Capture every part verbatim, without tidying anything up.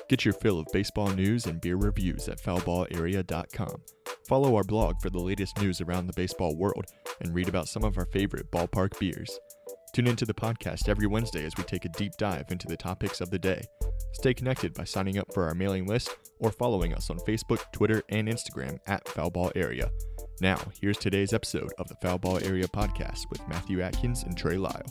Get your fill of baseball news and beer reviews at foul ball area dot com. Follow our blog for the latest news around the baseball world and read about some of our favorite ballpark beers. Tune into the podcast every Wednesday as we take a deep dive into the topics of the day. Stay connected by signing up for our mailing list or following us on Facebook, Twitter, and Instagram at foul ball area. Now, here's today's episode of the Foul Ball Area Podcast with Matthew Atkins and Trey Lyle.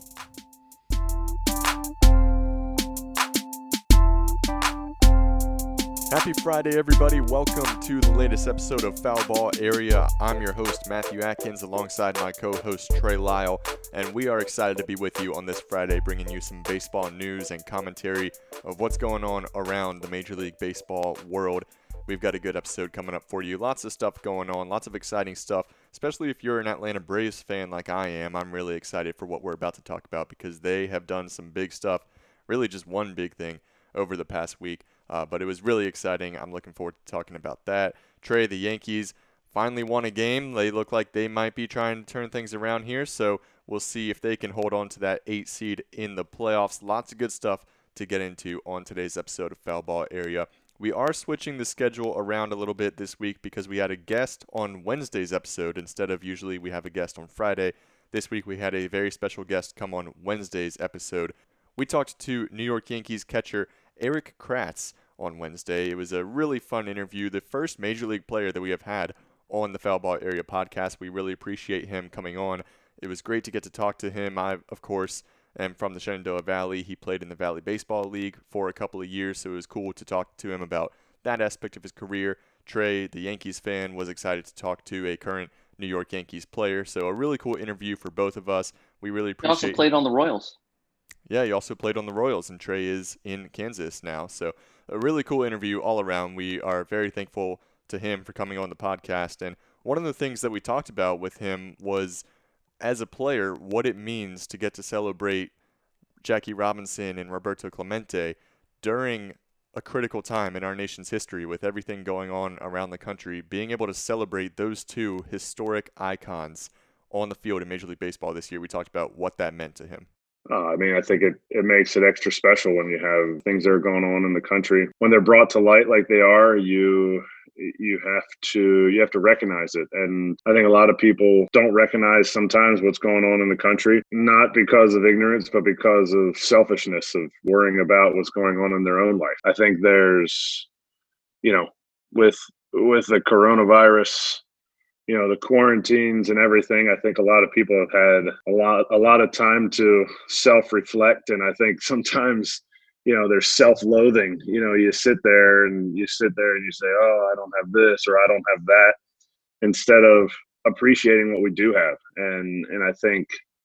Happy Friday, everybody. Welcome to the latest episode of Foul Ball Area. I'm your host, Matthew Atkins, alongside my co-host, Trey Lyle, and we are excited to be with you on this Friday, bringing you some baseball news and commentary of what's going on around the Major League Baseball world. We've got a good episode coming up for you. Lots of stuff going on, lots of exciting stuff, especially if you're an Atlanta Braves fan like I am. I'm really excited for what we're about to talk about because they have done some big stuff, really just one big thing over the past week. Uh, but it was really exciting. I'm looking forward to talking about that. Trey, the Yankees finally won a game. They look like they might be trying to turn things around here, so we'll see if they can hold on to that eight seed in the playoffs. Lots of good stuff to get into on today's episode of Foul Ball Area. We are switching the schedule around a little bit this week because we had a guest on Wednesday's episode instead of usually we have a guest on Friday. This week we had a very special guest come on Wednesday's episode. We talked to New York Yankees catcher Erik Kratz on Wednesday. It was a really fun interview, the first Major League player that we have had on the Foul Ball Area podcast. We really appreciate him coming on. It was great to get to talk to him. I, of course, am from the Shenandoah Valley. He played in the Valley Baseball League for a couple of years, so it was cool to talk to him about that aspect of his career. Trey, the Yankees fan, was excited to talk to a current New York Yankees player, so a really cool interview for both of us. We really appreciate. He also played on the Royals. Yeah, he also played on the Royals, and Trey is in Kansas now. So a really cool interview all around. We are very thankful to him for coming on the podcast. And one of the things that we talked about with him was, as a player, what it means to get to celebrate Jackie Robinson and Roberto Clemente during a critical time in our nation's history with everything going on around the country. Being able to celebrate those two historic icons on the field in Major League Baseball this year, we talked about what that meant to him. Uh, I mean, I think it, it makes it extra special when you have things that are going on in the country. When they're brought to light like they are, you you have to you have to recognize it. And I think a lot of people don't recognize sometimes what's going on in the country, not because of ignorance, but because of selfishness, of worrying about what's going on in their own life. I think there's, you know, with with the coronavirus, you know, the quarantines and everything, I think a lot of people have had a lot, a lot of time to self-reflect. And I think sometimes, you know, there's self-loathing. You know, you sit there and you sit there and you say, oh, I don't have this or I don't have that, instead of appreciating what we do have. And and I think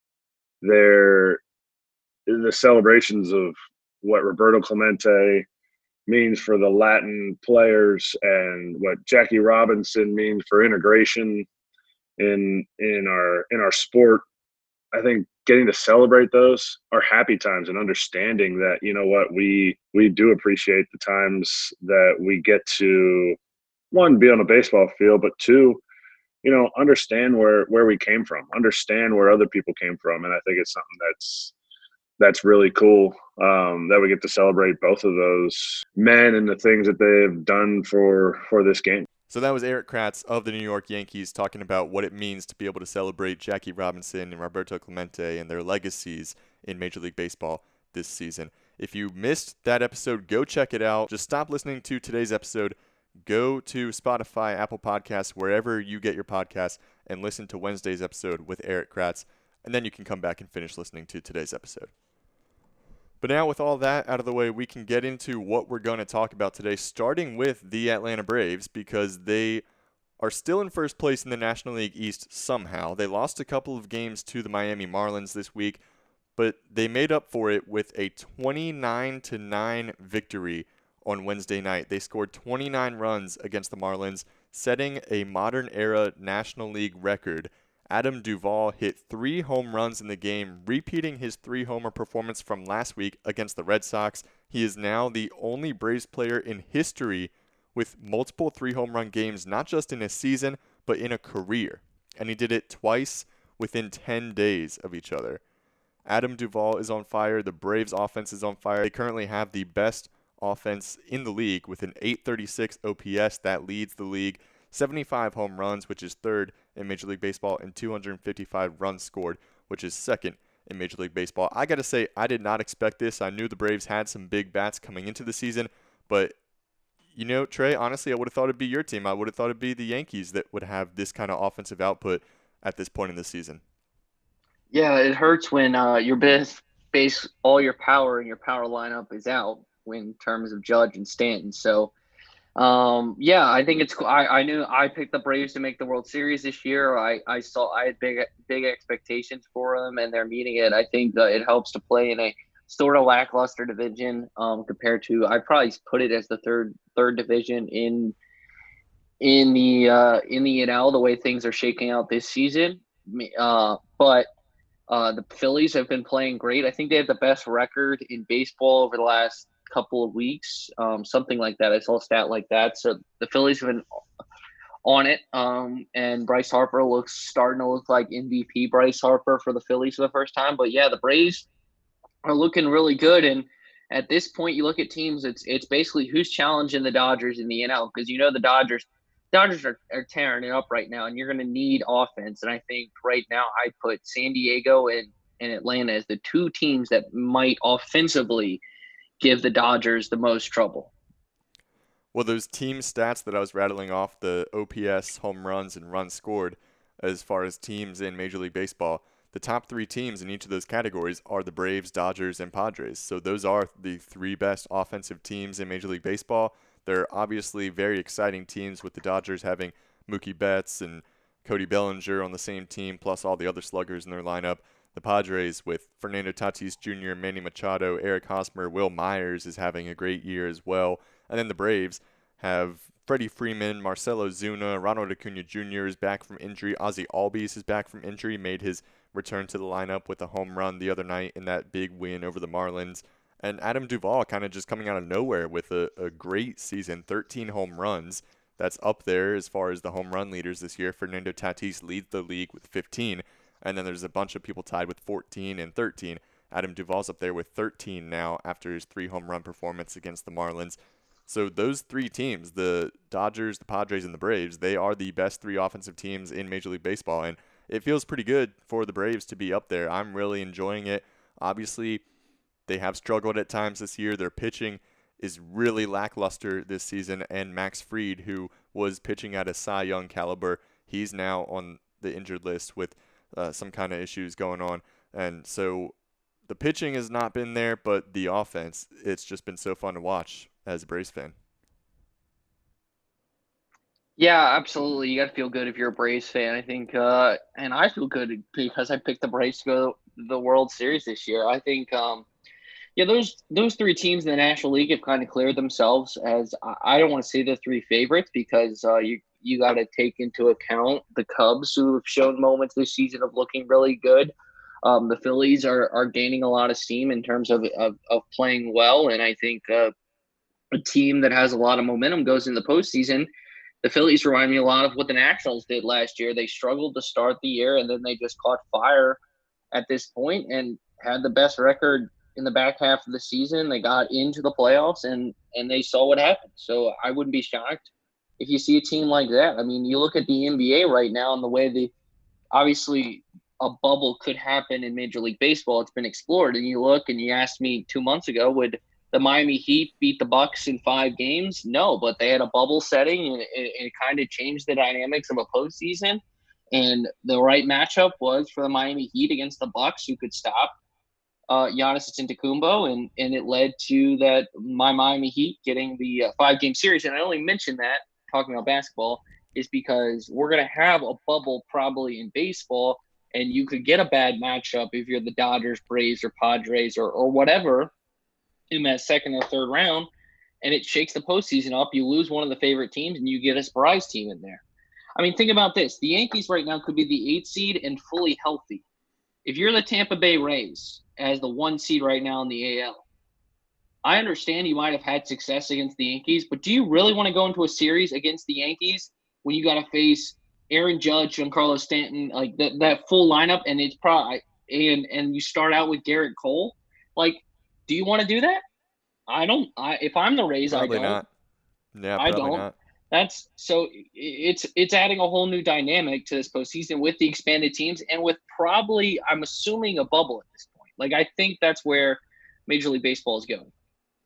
there, the celebrations of what Roberto Clemente means for the Latin players and what Jackie Robinson means for integration in in our in our sport. I think getting to celebrate those are happy times, and understanding that, you know what, we we do appreciate the times that we get to, one, be on a baseball field, but two, you know, understand where where we came from, understand where other people came from. And I think it's something that's that's really cool, um, that we get to celebrate both of those men and the things that they've done for, for this game. So that was Erik Kratz of the New York Yankees talking about what it means to be able to celebrate Jackie Robinson and Roberto Clemente and their legacies in Major League Baseball this season. If you missed that episode, go check it out. Just stop listening to today's episode. Go to Spotify, Apple Podcasts, wherever you get your podcasts, and listen to Wednesday's episode with Erik Kratz. And then you can come back and finish listening to today's episode. But now with all that out of the way, we can get into what we're going to talk about today, starting with the Atlanta Braves, because they are still in first place in the National League East somehow. They lost a couple of games to the Miami Marlins this week, but they made up for it with a twenty-nine to nine victory on Wednesday night. They scored twenty-nine runs against the Marlins, setting a modern era National League record. Adam Duvall hit three home runs in the game, repeating his three-homer performance from last week against the Red Sox. He is now the only Braves player in history with multiple three-home run games, not just in a season, but in a career. And he did it twice within ten days of each other. Adam Duvall is on fire. The Braves offense is on fire. They currently have the best offense in the league with an eight thirty-six O P S that leads the league, seventy-five home runs, which is third in Major League Baseball, and two hundred fifty-five runs scored, which is second in Major League Baseball. I got to say, I did not expect this. I knew the Braves had some big bats coming into the season, but you know, Trey, honestly, I would have thought it'd be your team. I would have thought it'd be the Yankees that would have this kind of offensive output at this point in the season. Yeah, it hurts when uh, your base, base, all your power and your power lineup is out in terms of Judge and Stanton. So, um, yeah, I think it's cool. I, I knew I picked the Braves to make the World Series this year. I, I saw I had big big expectations for them, and they're meeting it. I think that it helps to play in a sort of lackluster division um, compared to, I probably put it as the third third division in in the uh, in the N L, the way things are shaking out this season. Uh, but uh, the Phillies have been playing great. I think they have the best record in baseball over the last couple of weeks, um, something like that. I saw a stat like that. So the Phillies have been on it, um, and Bryce Harper looks starting to look like M V P Bryce Harper for the Phillies for the first time. But yeah, the Braves are looking really good. And at this point, you look at teams, it's it's basically who's challenging the Dodgers in the N L, because you know the Dodgers Dodgers are, are tearing it up right now, and you're going to need offense. And I think right now I put San Diego and, and Atlanta as the two teams that might offensively give the Dodgers the most trouble. Well, those team stats that I was rattling off, the O P S, home runs, and runs scored, as far as teams in Major League Baseball, the top three teams in each of those categories are the Braves, Dodgers, and Padres. So those are the three best offensive teams in Major League Baseball. They're obviously very exciting teams, with the Dodgers having Mookie Betts and Cody Bellinger on the same team, plus all the other sluggers in their lineup. The Padres with Fernando Tatis Junior, Manny Machado, Eric Hosmer, Will Myers is having a great year as well. And then the Braves have Freddie Freeman, Marcelo Zuna, Ronald Acuna Junior is back from injury. Ozzie Albies is back from injury, made his return to the lineup with a home run the other night in that big win over the Marlins. And Adam Duvall kind of just coming out of nowhere with a, a great season, thirteen home runs. That's up there as far as the home run leaders this year. Fernando Tatis leads the league with fifteen. And then there's a bunch of people tied with fourteen and thirteen. Adam Duvall's up there with thirteen now after his three home run performance against the Marlins. So those three teams, the Dodgers, the Padres, and the Braves, they are the best three offensive teams in Major League Baseball. And it feels pretty good for the Braves to be up there. I'm really enjoying it. Obviously, they have struggled at times this year. Their pitching is really lackluster this season. And Max Fried, who was pitching at a Cy Young caliber, he's now on the injured list with uh, some kind of issues going on. And so the pitching has not been there, but the offense, it's just been so fun to watch as a Braves fan. Yeah, absolutely. You got to feel good if you're a Braves fan, I think. Uh, and I feel good because I picked the Braves to go to the World Series this year. I think, um, yeah, those those three teams in the National League have kind of cleared themselves as, I don't want to say the three favorites, because uh, you, you got to take into account the Cubs, who have shown moments this season of looking really good. Um, the Phillies are, are gaining a lot of steam in terms of, of, of playing well. And I think uh, a team that has a lot of momentum goes in the postseason. The Phillies remind me a lot of what the Nationals did last year. They struggled to start the year, and then they just caught fire at this point and had the best record in the back half of the season. They got into the playoffs, and, and they saw what happened. So I wouldn't be shocked if you see a team like that. I mean, you look at the N B A right now and the way the – obviously a bubble could happen in Major League Baseball. It's been explored. And you look and you asked me two months ago, would – the Miami Heat beat the Bucks in five games? No, but they had a bubble setting, and it, it kind of changed the dynamics of a postseason. And the right matchup was for the Miami Heat against the Bucks, who could stop uh, Giannis Antetokounmpo, and and it led to that my Miami Heat getting the uh, five-game series. And I only mention that, talking about basketball, is because we're going to have a bubble probably in baseball, and you could get a bad matchup if you're the Dodgers, Braves, or Padres, or or whatever, in that second or third round, and it shakes the postseason up. You lose one of the favorite teams, and you get a surprise team in there. I mean, think about this. The Yankees right now could be the eighth seed and fully healthy. If you're the Tampa Bay Rays as the one seed right now in the A L, I understand you might have had success against the Yankees, but do you really want to go into a series against the Yankees when you got to face Aaron Judge and Carlos Stanton, like that, that full lineup, and it's probably, and, and you start out with Garrett Cole? Like, do you want to do that? I don't. I if I'm the Rays, Probably I don't. not. Yeah, I probably don't. not. That's so it's it's adding a whole new dynamic to this postseason with the expanded teams and with probably I'm assuming a bubble at this point. Like I think that's where Major League Baseball is going.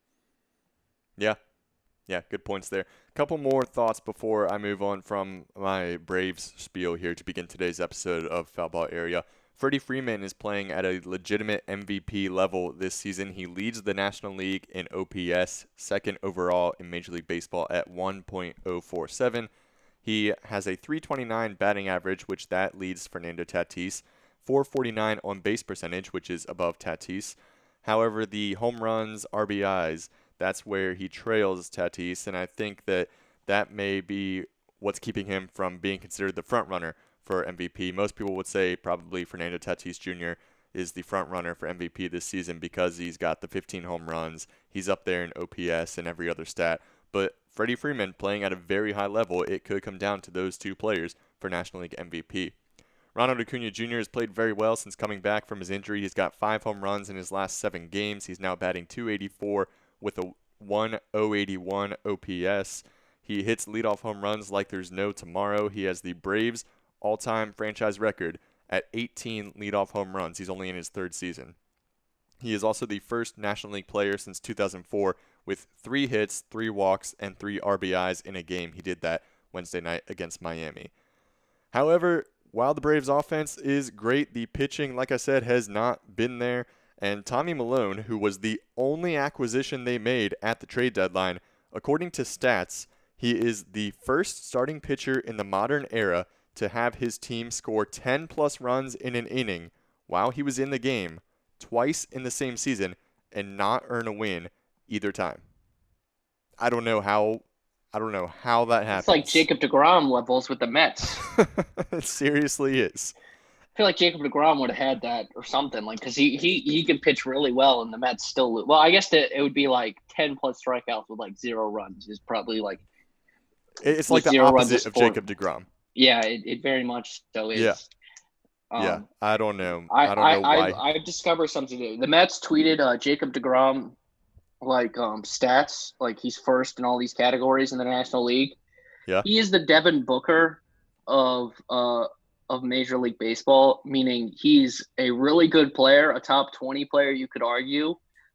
Yeah. Yeah, good points there. A couple more thoughts before I move on from my Braves spiel here to begin today's episode of Foul Ball Area. Freddie Freeman is playing at a legitimate M V P level this season. He leads the National League in O P S, second overall in Major League Baseball at one point oh four seven. He has a three twenty-nine batting average, which that leads Fernando Tatis, four forty-nine on base percentage, which is above Tatis. However, the home runs, R B Is, that's where he trails Tatis, and I think that that may be what's keeping him from being considered the front runner for M V P. Most people would say probably Fernando Tatis Junior is the front runner for M V P this season because he's got the fifteen home runs. He's up there in O P S and every other stat. But Freddie Freeman playing at a very high level, it could come down to those two players for National League M V P. Ronald Acuna Junior has played very well since coming back from his injury. He's got five home runs in his last seven games. He's now batting two eighty-four with a one point oh eight one O P S. He hits leadoff home runs like there's no tomorrow. He has the Braves all-time franchise record at eighteen leadoff home runs. He's only in his third season. He is also the first National League player since two thousand four with three hits, three walks, and three R B Is in a game. He did that Wednesday night against Miami. However, while the Braves offense is great, the pitching, like I said, has not been there. And Tommy Milone, who was the only acquisition they made at the trade deadline, according to stats, he is the first starting pitcher in the modern era to have his team score ten plus runs in an inning while he was in the game twice in the same season and not earn a win either time. I don't know how I don't know how that happens. It's like Jacob deGrom levels with the Mets. It seriously is. I feel like Jacob deGrom would have had that or something, like because he he he can pitch really well, and the Mets still lose. Well, I guess that it would be like ten plus strikeouts with like zero runs is probably like it's like the opposite of Jacob deGrom. Yeah, it, it very much so is. Yeah, um, yeah. I don't know. I, I don't know I, why. I, I've discovered something new. The Mets tweeted uh, Jacob deGrom like um, stats, like he's first in all these categories in the National League. Yeah, he is the Devin Booker of uh. of Major League Baseball, meaning he's a really good player, a top twenty player, you could argue,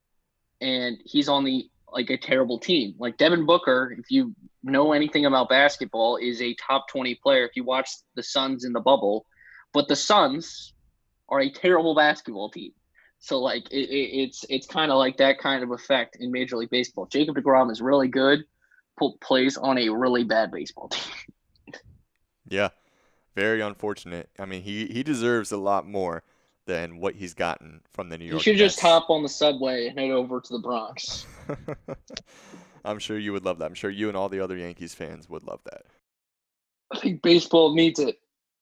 and he's on the like a terrible team. Like Devin Booker, if you know anything about basketball, is a top twenty player if you watch the Suns in the bubble, but the Suns are a terrible basketball team. So like it, it, it's it's kind of like that kind of effect in Major League Baseball. Jacob deGrom is really good, plays on a really bad baseball team. Yeah. Very unfortunate. I mean, he, he deserves a lot more than what he's gotten from the New York You should Mets. just hop on the subway and head over to the Bronx. I'm sure you would love that. I'm sure you and all the other Yankees fans would love that. I think baseball needs it.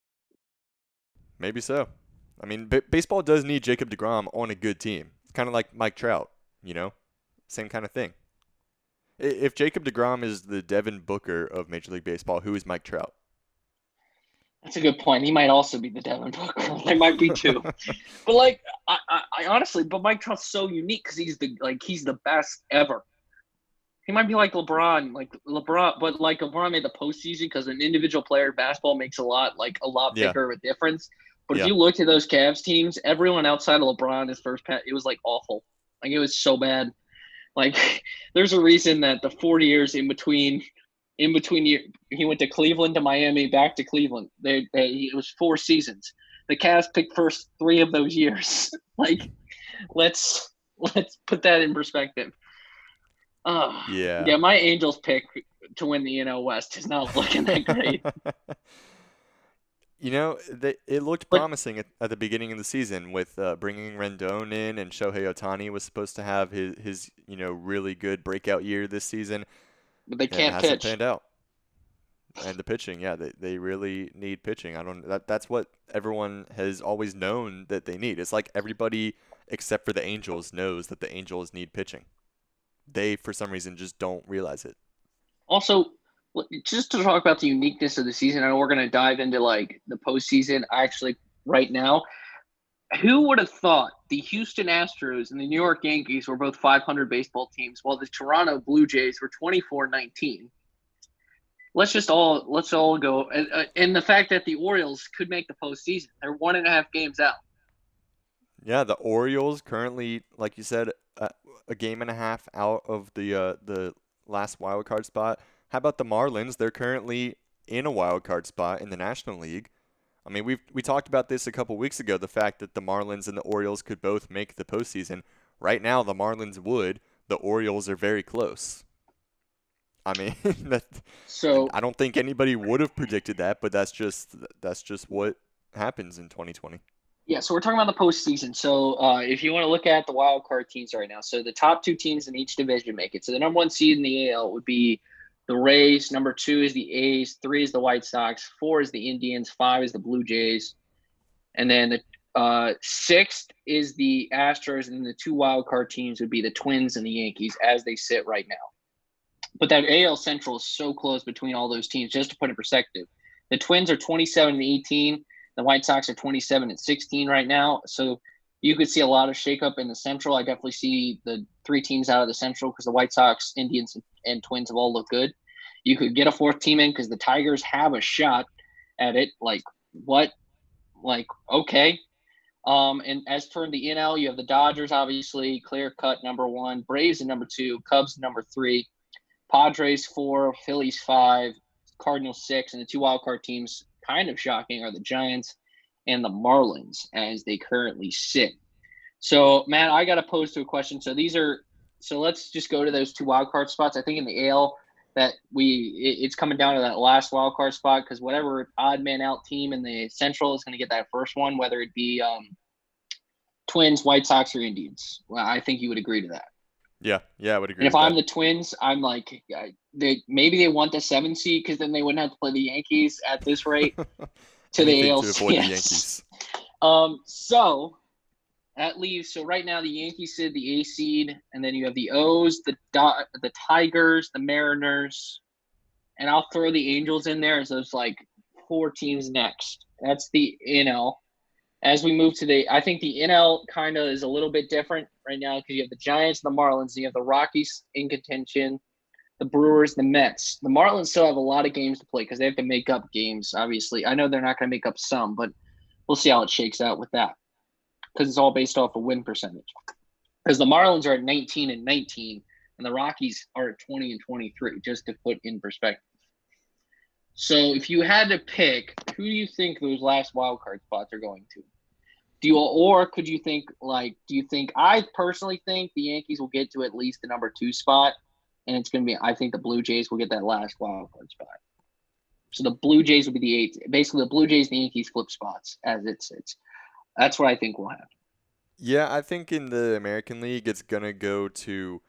Maybe so. I mean, b- baseball does need Jacob deGrom on a good team. It's kind of like Mike Trout, you know? Same kind of thing. If Jacob deGrom is the Devin Booker of Major League Baseball, who is Mike Trout? That's a good point. He might also be the Devin Booker. They might be two. But like, I, I, I honestly, but Mike Trout's so unique because he's the like he's the best ever. He might be like LeBron, like LeBron, but like LeBron made the postseason because an individual player in basketball makes a lot like a lot Yeah. bigger of a difference. But Yeah. if you looked at those Cavs teams, everyone outside of LeBron, his first pass, it was like awful. Like it was so bad. Like there's a reason that the four years in between. In between year, he went to Cleveland to Miami, back to Cleveland. They, they it was four seasons. The Cavs picked first three of those years. Like, let's let's put that in perspective. Uh, Yeah. yeah, my Angels pick to win the N L West is not looking that great. You know, they, it looked But- promising at, at the beginning of the season with uh, bringing Rendon in, and Shohei Ohtani was supposed to have his, his you know really good breakout year this season. But they And can't it hasn't pitch. panned out. And the pitching, yeah, they, they really need pitching. I don't that that's what everyone has always known that they need. It's like everybody except for the Angels knows that the Angels need pitching. They for some reason just don't realize it. Also, l- just to talk about the uniqueness of the season, I know we're going to dive into like the postseason actually right now. Who would have thought the Houston Astros and the New York Yankees were both five hundred baseball teams, while the Toronto Blue Jays were twenty-four nineteen? Let's just all let's all go, and, uh, and the fact that the Orioles could make the postseason, they're one and a half games out. Yeah, the Orioles currently, like you said, uh, a game and a half out of the uh, the last wild card spot. How about the Marlins? They're currently in a wild card spot in the National League. I mean, we we talked about this a couple weeks ago, the fact that the Marlins and the Orioles could both make the postseason. Right now, the Marlins would. The Orioles are very close. I mean, that, So I don't think anybody would have predicted that, but that's just that's just what happens in twenty twenty. yeah, so we're talking about the postseason. So uh, if you want to look at the wild card teams right now, so the top two teams in each division make it. So the number one seed in the A L would be the Rays. Number two is the A's. Three is the White Sox. Four is the Indians. Five is the Blue Jays. And then the uh, sixth is the Astros. And then the two wild card teams would be the Twins and the Yankees as they sit right now. But that A L Central is so close between all those teams. Just to put in perspective, the Twins are twenty-seven and eighteen. The White Sox are twenty-seven and sixteen right now. So you could see a lot of shakeup in the Central. I definitely see the three teams out of the Central because the White Sox, Indians, and Twins have all looked good. You could get a fourth team in because the Tigers have a shot at it. Like, what? Like, okay. Um, and as for the N L, you have the Dodgers, obviously, clear-cut number one. Braves at number two. Cubs number three. Padres four. Phillies five. Cardinals six. And the two wildcard teams, kind of shocking, are the Giants and the Marlins as they currently sit. So, Matt, I got to pose to a question. So these are – so let's just go to those two wildcard spots. I think in the A L – that we it, it's coming down to that last wild card spot because whatever odd man out team in the Central is going to get that first one, whether it be um, Twins, White Sox, or Indians. Well, I think you would agree to that. Yeah, yeah, I would agree. And if with I'm that. the Twins, I'm like, they maybe they want the seven seed because then they wouldn't have to play the Yankees at this rate to the Anything A L to avoid C S. the Yankees. Um, so that leaves. So right now the Yankees sit the A seed, and then you have the O's, the Do- the Tigers, the Mariners, and I'll throw the Angels in there as those like four teams next. That's the N L. As we move to the, I think the N L kind of is a little bit different right now because you have the Giants, and the Marlins, and you have the Rockies in contention, the Brewers, the Mets. The Marlins still have a lot of games to play because they have to make up games. Obviously, I know they're not going to make up some, but we'll see how it shakes out with that. Because it's all based off of win percentage. Because the Marlins are at nineteen and nineteen, and the Rockies are at twenty and twenty-three, just to put in perspective. So if you had to pick, who do you think those last wild card spots are going to? Do you, or could you think like, do you think? I personally think the Yankees will get to at least the number two spot, and it's going to be. I think the Blue Jays will get that last wild card spot. So the Blue Jays will be the eighth. Basically, the Blue Jays and the Yankees flip spots as it sits. That's what I think will happen. Yeah, I think in the American League, it's going to go to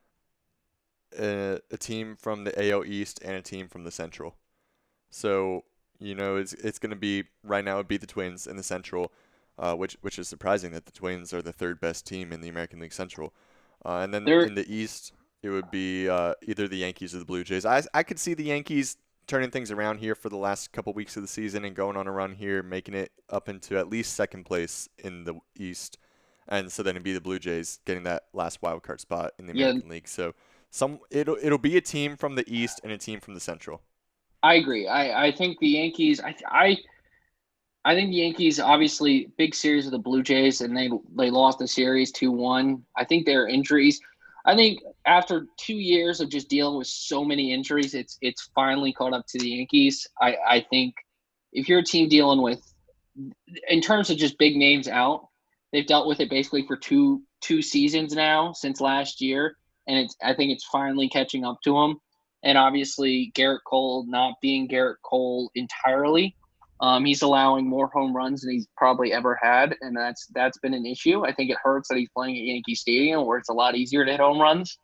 a, a team from the A L East and a team from the Central. So, you know, it's it's going to be, right now it would be the Twins in the Central, uh, which which is surprising that the Twins are the third best team in the American League Central. Uh, and then They're, in the East, it would be uh, either the Yankees or the Blue Jays. I, I could see the Yankees turning things around here for the last couple weeks of the season and going on a run here, making it up into at least second place in the East. And so then it'd be the Blue Jays getting that last wild card spot in the American yeah, League. So some it'll it'll be a team from the East and a team from the Central. I agree. I, I think the Yankees. I I I think the Yankees obviously big series with the Blue Jays, and they they lost the series two one. I think their injuries. I think after two years of just dealing with so many injuries, it's it's finally caught up to the Yankees. I, I think if you're a team dealing with, in terms of just big names out, they've dealt with it basically for two two seasons now since last year, and it's I think it's finally catching up to them. And obviously, Garrett Cole not being Garrett Cole entirely. Um, he's allowing more home runs than he's probably ever had, and that's that's been an issue. I think it hurts that he's playing at Yankee Stadium where it's a lot easier to hit home runs.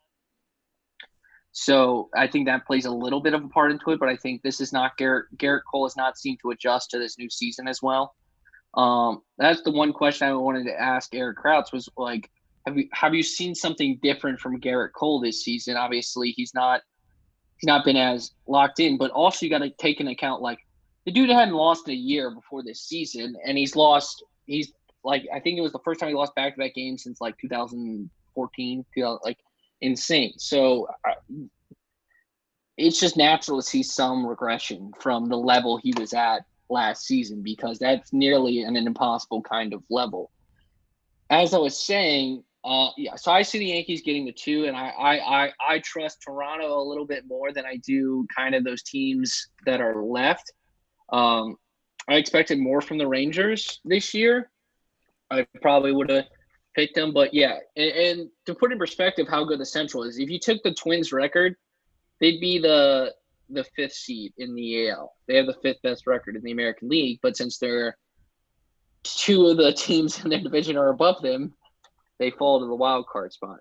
So I think that plays a little bit of a part into it, but I think this is not Garrett. Garrett Cole has not seemed to adjust to this new season as well. Um, that's the one question I wanted to ask Eric Krauts was like, have you have you seen something different from Garrett Cole this season? Obviously, he's not he's not been as locked in, but also you got to take into account like. The dude hadn't lost in a year before this season, and he's lost. He's like I think it was the first time he lost back-to-back games since like two thousand fourteen, like insane. So uh, it's just natural to see some regression from the level he was at last season because that's nearly an impossible kind of level. As I was saying, uh, yeah, so I see the Yankees getting the two, and I, I, I, I trust Toronto a little bit more than I do kind of those teams that are left. Um, I expected more from the Rangers this year. I probably would have picked them, but yeah, and, and to put in perspective how good the Central is, if you took the Twins record, they'd be the the fifth seed in the A L. They have the fifth best record in the American League, but since they're two of the teams in their division are above them, they fall to the wild card spot.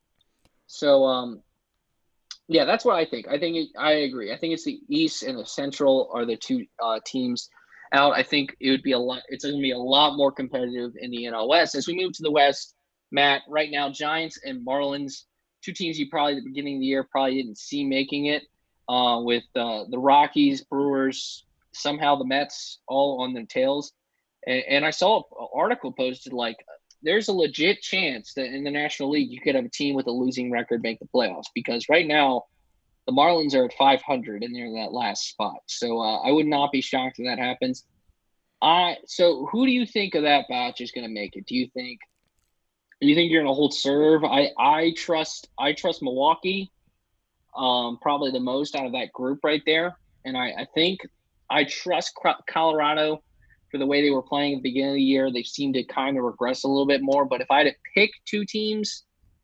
So, um, yeah, that's what I think. I think it, I agree. I think it's the East and the Central are the two uh, teams out. I think it would be a lot. It's going to be a lot more competitive in the N L West. As we move to the West, Matt, right now, Giants and Marlins, two teams you probably at the beginning of the year probably didn't see making it. Uh, with uh, the Rockies, Brewers, somehow the Mets all on their tails. And, and I saw an article posted like there's a legit chance that in the National League you could have a team with a losing record make the playoffs because right now the Marlins are at five hundred and they're in that last spot. So uh, I would not be shocked if that happens. I so who do you think of that batch is going to make it? Do you think do you think you're going to hold serve? I I trust I trust Milwaukee um, probably the most out of that group right there, and I, I think I trust Colorado. For the way they were playing at the beginning of the year, they seemed to kind of regress a little bit more. But if I had to pick two teams,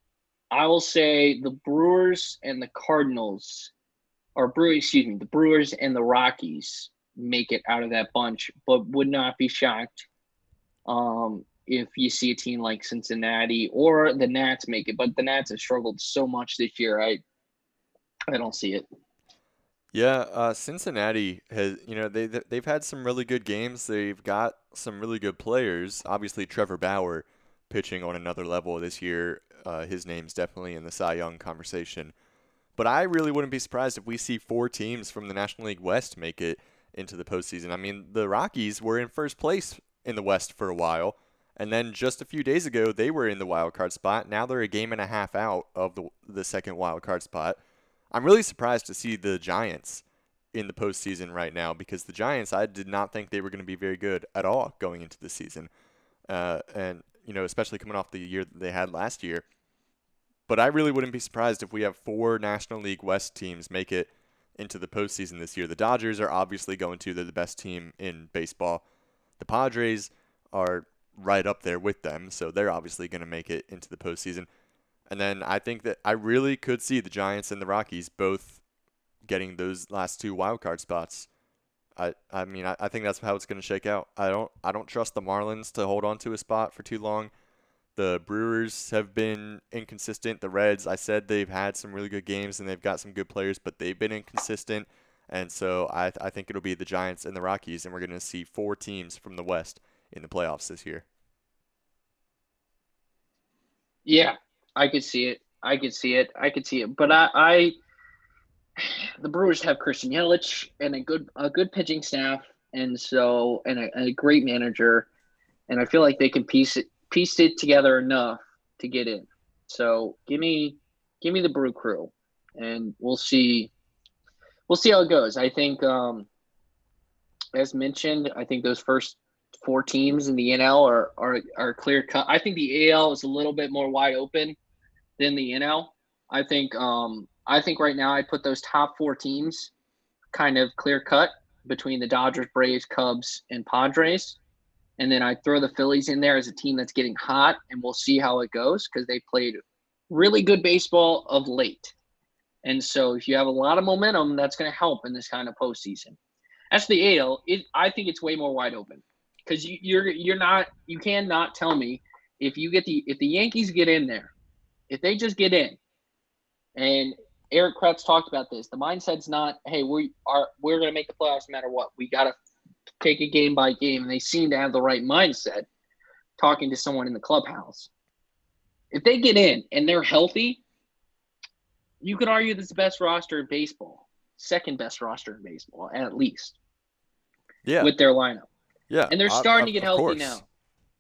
I will say the Brewers and the Cardinals, or Brew, excuse me, the Brewers and the Rockies make it out of that bunch, but would not be shocked um, if you see a team like Cincinnati or the Nats make it. But the Nats have struggled so much this year, I I don't see it. Yeah, uh, Cincinnati has, you know, they they've had some really good games. They've got some really good players. Obviously, Trevor Bauer pitching on another level this year. Uh, his name's definitely in the Cy Young conversation. But I really wouldn't be surprised if we see four teams from the National League West make it into the postseason. I mean, the Rockies were in first place in the West for a while, and then just a few days ago they were in the wild card spot. Now they're a game and a half out of the the second wild card spot. I'm really surprised to see the Giants in the postseason right now because the Giants, I did not think they were going to be very good at all going into the season. Uh, and, you know, especially coming off the year that they had last year. But I really wouldn't be surprised if we have four National League West teams make it into the postseason this year. The Dodgers are obviously going to. They're the best team in baseball. The Padres are right up there with them, so they're obviously going to make it into the postseason. And then I think that I really could see the Giants and the Rockies both getting those last two wildcard spots. I I mean I, I think that's how it's going to shake out. I don't I don't trust the Marlins to hold on to a spot for too long. The Brewers have been inconsistent. The Reds, I said they've had some really good games and they've got some good players, but they've been inconsistent. And so I I think it'll be the Giants and the Rockies, and we're going to see four teams from the West in the playoffs this year. Yeah. I could see it. I could see it. I could see it. But I, I the Brewers have Christian Yelich and a good a good pitching staff, and so and a, and a great manager, and I feel like they can piece it piece it together enough to get in. So give me give me the Brew Crew, and we'll see we'll see how it goes. I think, um, as mentioned, I think those first four teams in the N L are are are clear cut. I think the A L is a little bit more wide open than the N L. I think um I think right now I put those top four teams kind of clear cut between the Dodgers, Braves, Cubs, and Padres. And then I throw the Phillies in there as a team that's getting hot, and we'll see how it goes because they played really good baseball of late. And so if you have a lot of momentum, that's going to help in this kind of postseason. As for the A L, it, I think it's way more wide open because you, you're you're not you cannot tell me if you get the if the Yankees get in there. If they just get in, and Eric Kretz talked about this, the mindset's not, hey, we are we're going to make the playoffs no matter what. We got to take it game by game, and they seem to have the right mindset talking to someone in the clubhouse. If they get in and they're healthy, you could argue that's the best roster in baseball, second best roster in baseball, at least, yeah, with their lineup. Yeah, and they're starting of, to get healthy course. now.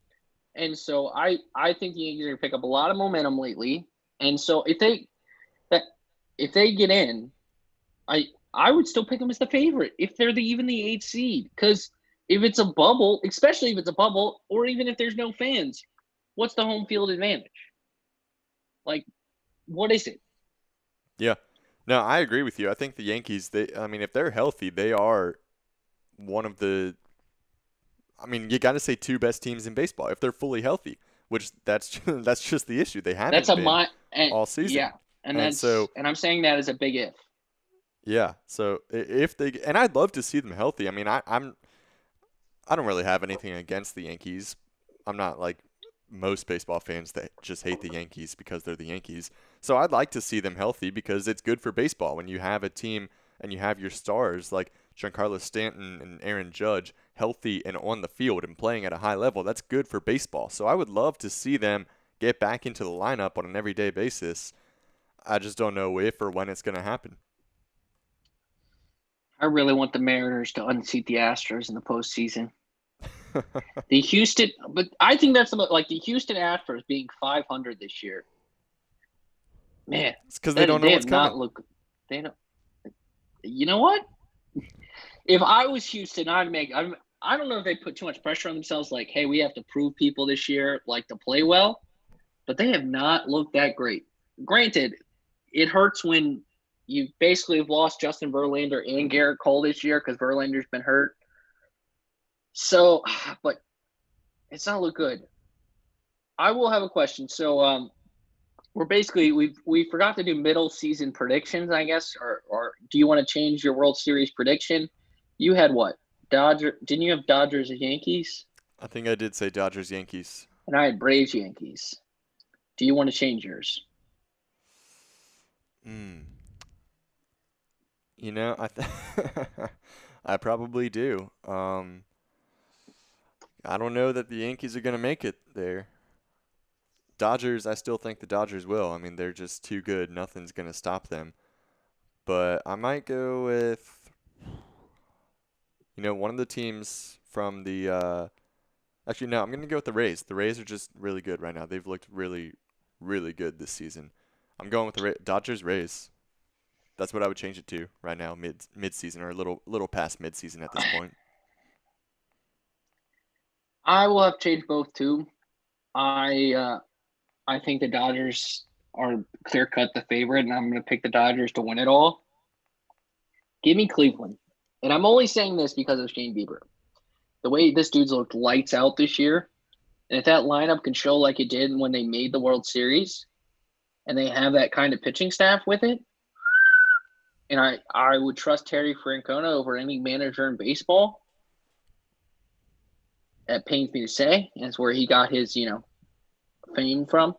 And so I, I think the Yankees are going to pick up a lot of momentum lately. And so if they that if they get in, I I would still pick them as the favorite if they're the even the eighth seed. Because if it's a bubble, especially if it's a bubble, or even if there's no fans, what's the home field advantage? Like, what is it? Yeah. No, I agree with you. I think the Yankees, they I mean, if they're healthy, they are one of the I mean, you got to say two best teams in baseball if they're fully healthy, which that's that's just the issue. They haven't That's a been my and, all season. Yeah, and, And that's so- and I'm saying that as a big if. Yeah. So i- if they and I'd love to see them healthy. I mean, I, I'm I don't really have anything against the Yankees. I'm not like most baseball fans that just hate the Yankees because they're the Yankees. So I'd like to see them healthy because it's good for baseball when you have a team and you have your stars like Giancarlo Stanton and Aaron Judge healthy and on the field and playing at a high level. That's good for baseball. So I would love to see them get back into the lineup on an everyday basis. I just don't know if or when it's going to happen. I really want the Mariners to unseat the Astros in the postseason. The Houston, but I think that's about like the Houston Astros being five hundred this year. Man, It's because they don't know they what's have coming. not look. They don't. You know what? If I was Houston, I'd make. I'm. I don't know if they put too much pressure on themselves. Like, hey, we have to prove people this year, like to play well, but they have not looked that great. Granted, it hurts when you basically have lost Justin Verlander and Garrett Cole this year because Verlander's been hurt. So, but it's not look good. I will have a question. So, um, we're basically we we forgot to do middle season predictions, I guess, or or do you want to change your World Series prediction? You had what? Dodger? Didn't you have Dodgers and Yankees? I think I did say Dodgers Yankees. And I had Braves Yankees. Do you want to change yours? Hmm. You know, I th- I probably do. Um, I don't know that the Yankees are going to make it there. Dodgers, I still think the Dodgers will. I mean, they're just too good. Nothing's going to stop them. But I might go with, you know, one of the teams from the uh, – actually, no, I'm going to go with the Rays. The Rays are just really good right now. They've looked really, really good this season. I'm going with the Ra- Dodgers Rays. That's what I would change it to right now, mid mid season or a little little past mid season at this point. I will have changed both too. I uh, I think the Dodgers are clear cut the favorite, and I'm going to pick the Dodgers to win it all. Give me Cleveland, and I'm only saying this because of Shane Bieber. The way this dude's looked lights out this year, and if that lineup can show like it did when they made the World Series, and they have that kind of pitching staff with it, and I, I would trust Terry Francona over any manager in baseball. That pains me to say. And it's where he got his, you know, fame from.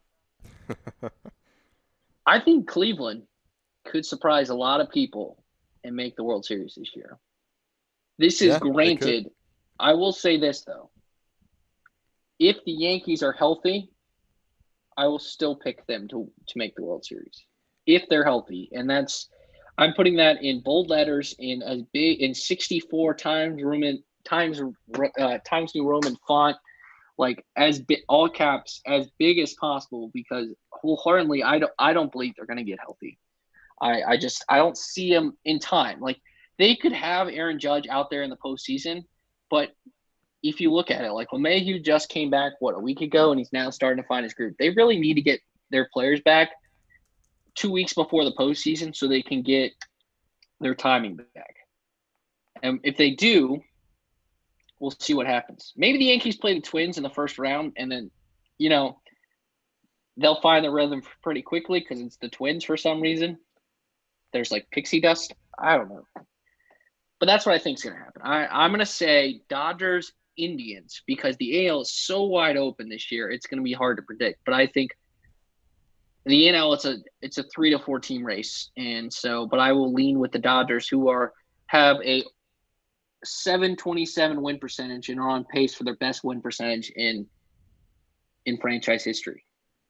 I think Cleveland could surprise a lot of people and make the World Series this year. This is Yeah, they could. granted. I will say this, though. If the Yankees are healthy, I will still pick them to, to make the World Series. If they're healthy. And that's – I'm putting that in bold letters in a big in sixty-four times Roman times uh, Times New Roman font, like as bi- all caps as big as possible, because wholeheartedly I don't I don't believe they're going to get healthy. I I just I don't see them in time. Like they could have Aaron Judge out there in the postseason, but if you look at it, like LeMahieu just came back what a week ago, and he's now starting to find his group. They really need to get their players back two weeks before the postseason so they can get their timing back. And if they do, we'll see what happens. Maybe the Yankees play the Twins in the first round, and then, you know, they'll find the rhythm pretty quickly because it's the Twins for some reason. There's like pixie dust. I don't know. But that's what I think is going to happen. I, I'm going to say Dodgers, Indians, because the A L is so wide open this year, it's going to be hard to predict. But I think in the N L, it's a it's a three to four team race, and so. But I will lean with the Dodgers, who are have a seven twenty-seven win percentage and are on pace for their best win percentage in in franchise history.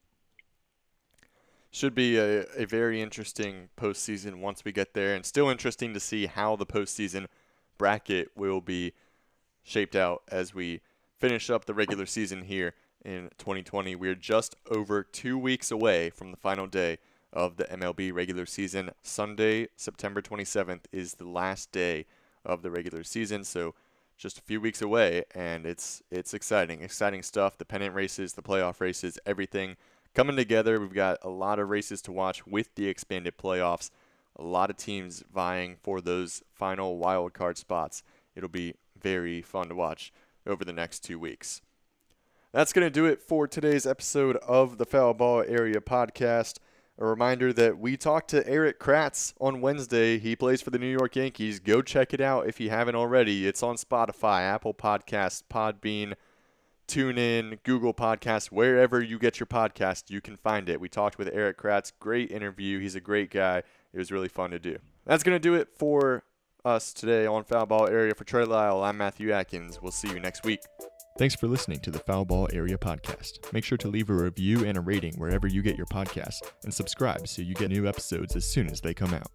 Should be a, a very interesting postseason once we get there, and still interesting to see how the postseason bracket will be shaped out as we finish up the regular season here in twenty twenty. We are just over two weeks away from the final day of the M L B regular season. Sunday, September twenty-seventh is the last day of the regular season, so just a few weeks away, and it's it's exciting. Exciting stuff. The pennant races, the playoff races, everything coming together. We've got a lot of races to watch with the expanded playoffs. A lot of teams vying for those final wild card spots. It'll be very fun to watch over the next two weeks. That's going to do it for today's episode of the Foul Ball Area Podcast. A reminder that we talked to Erik Kratz on Wednesday. He plays for the New York Yankees. Go check it out if you haven't already. It's on Spotify, Apple Podcasts, Podbean, TuneIn, Google Podcasts, wherever you get your podcast, you can find it. We talked with Erik Kratz. Great interview. He's a great guy. It was really fun to do. That's going to do it for us today on Foul Ball Area. For Trey Lyle, I'm Matthew Atkins. We'll see you next week. Thanks for listening to the Foul Ball Area Podcast. Make sure to leave a review and a rating wherever you get your podcasts, and subscribe so you get new episodes as soon as they come out.